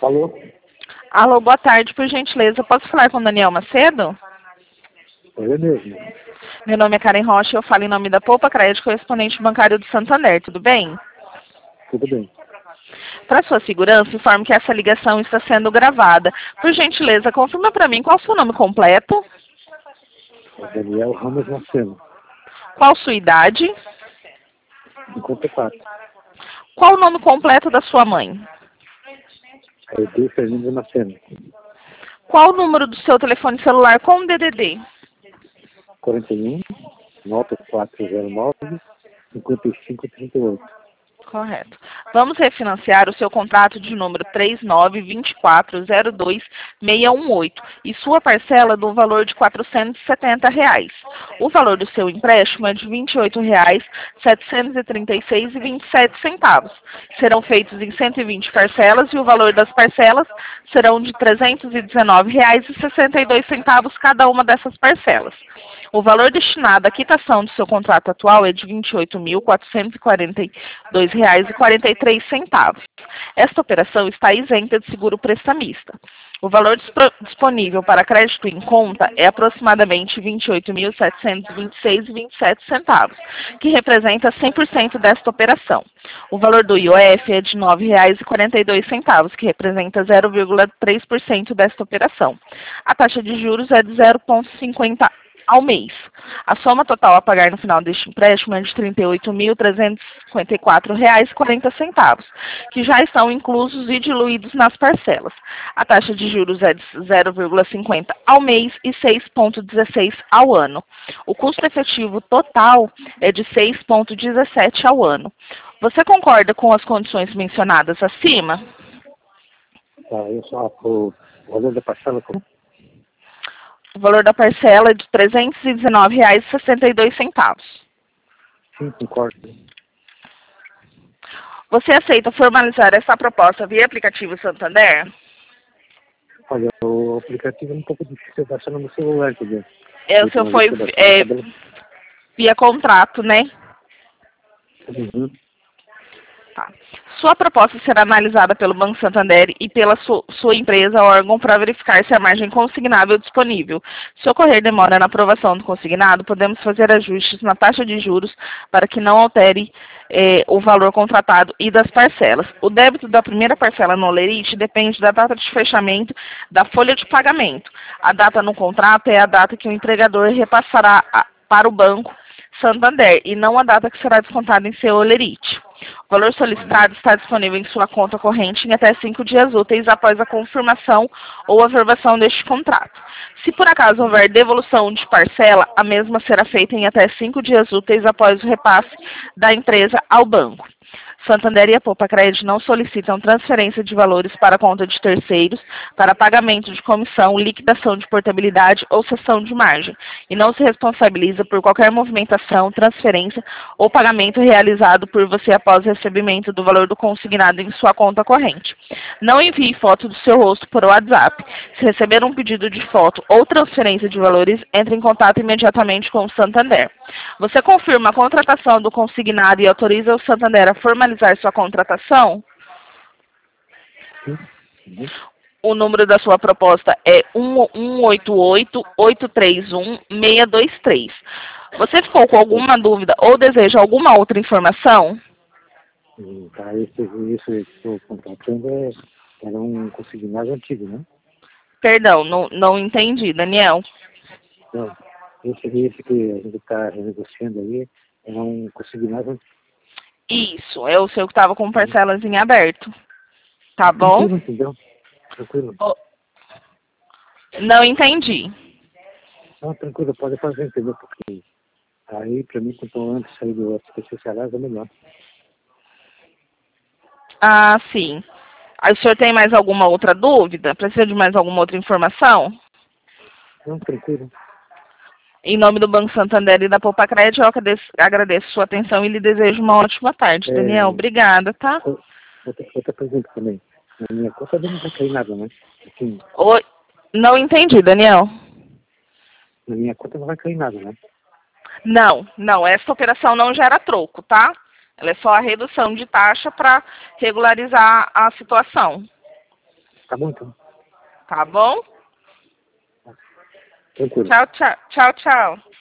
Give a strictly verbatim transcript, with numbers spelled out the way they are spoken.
Alô? Alô, boa tarde, por gentileza. Posso falar com o Daniel Macedo? É mesmo. Meu nome é Karen Rocha e eu falo em nome da Poupa Crédito, correspondente bancário do Santander. Tudo bem? Tudo bem. Para sua segurança, informo que essa ligação está sendo gravada. Por gentileza, confirma para mim qual o seu nome completo, É Daniel Ramos Nasceno, qual sua idade, cinquenta e quatro. qual o nome completo da sua mãe, É Edu Fernando Nasceno, qual o número do seu telefone celular com D D D, quarenta e um, nota quatro zero nove, cinquenta e cinco trinta e oito. correto. Vamos refinanciar o seu contrato de número três nove dois quatro zero dois seis um oito e sua parcela do valor de quatrocentos e setenta reais. O valor do seu empréstimo é de vinte e oito reais, setecentos e trinta e seis reais e vinte e sete centavos. Serão feitos em cento e vinte parcelas e o valor das parcelas serão de trezentos e dezenove reais e sessenta e dois centavos cada uma dessas parcelas. O valor destinado à quitação do seu contrato atual é de vinte e oito mil, quatrocentos e quarenta e dois reais e quarenta e três centavos. Esta operação está isenta de seguro prestamista. O valor disponível para crédito em conta é aproximadamente vinte e oito mil, setecentos e vinte e seis reais e vinte e sete centavos, que representa cem por cento desta operação. O valor do I O F é de nove reais e quarenta e dois centavos, que representa zero vírgula três por cento desta operação. A taxa de juros é de zero vírgula cinquenta ao mês. A soma total a pagar no final deste empréstimo é de trinta e oito mil, trezentos e cinquenta e quatro reais e quarenta centavos, que já estão inclusos e diluídos nas parcelas. A taxa de juros é de zero vírgula cinquenta ao mês e seis vírgula dezesseis ao ano. O custo efetivo total é de seis vírgula dezessete ao ano. Você concorda com as condições mencionadas acima? Tá, eu só o valor da parcela como? O valor da parcela é de trezentos e dezenove reais e sessenta e dois centavos. Sim, concordo. Você aceita formalizar essa proposta via aplicativo Santander? Olha, o aplicativo é um pouco difícil baixar no meu celular, entendeu? É, o seu foi é, via contrato, né? Uhum. Tá. Sua proposta será analisada pelo Banco Santander e pela su sua empresa ou órgão para verificar se a margem consignável é disponível. Se ocorrer demora na aprovação do consignado, podemos fazer ajustes na taxa de juros para que não altere eh, o valor contratado e das parcelas. O débito da primeira parcela no Olerite depende da data de fechamento da folha de pagamento. A data no contrato é a data que o empregador repassará a, para o Banco Santander e não a data que será descontada em seu Olerite. O valor solicitado está disponível em sua conta corrente em até cinco dias úteis após a confirmação ou averbação deste contrato. Se por acaso houver devolução de parcela, a mesma será feita em até cinco dias úteis após o repasse da empresa ao banco. Santander e a Poupa Crédito não solicitam transferência de valores para a conta de terceiros, para pagamento de comissão, liquidação de portabilidade ou cessão de margem, e não se responsabiliza por qualquer movimentação, transferência ou pagamento realizado por você após o recebimento do valor do consignado em sua conta corrente. Não envie foto do seu rosto por WhatsApp. Se receber um pedido de foto ou transferência de valores, entre em contato imediatamente com o Santander. Você confirma a contratação do consignado e autoriza o Santander a formalizar sua contratação? Sim. Uhum. O número da sua proposta é um um oito oito, oito três um, seis dois três. Você ficou com alguma dúvida ou deseja alguma outra informação? Hum, Tá, esse, esse que estou contratando é, era um consignado antigo, né? Perdão, não, não entendi, Daniel. Não, esse, esse que a gente está renegociando aí é um consignado antigo. Isso, é o seu que estava com parcelas em aberto. Tá bom? Tranquilo, entendeu? Tranquilo. Oh, não entendi. Não, tranquilo, pode fazer, entendeu? Porque aí, para mim, quanto antes sair do S P C Salário, é melhor. Ah, sim. Aí o senhor tem mais alguma outra dúvida? Precisa de mais alguma outra informação? Não, tranquilo. Em nome do Banco Santander e da Poupa Crédito, eu agradeço, agradeço sua atenção e lhe desejo uma ótima tarde, É, Daniel. Obrigada, tá? outra, outra pergunta também. Na minha conta não vai cair nada, né? Assim, Oi, não entendi, Daniel. na minha conta não vai cair nada, né? Não, não, essa operação não gera troco, tá? Ela é só a redução de taxa para regularizar a situação. Tá bom, então. Tá bom? Tranquilo. Tchau, tchau. Tchau, tchau.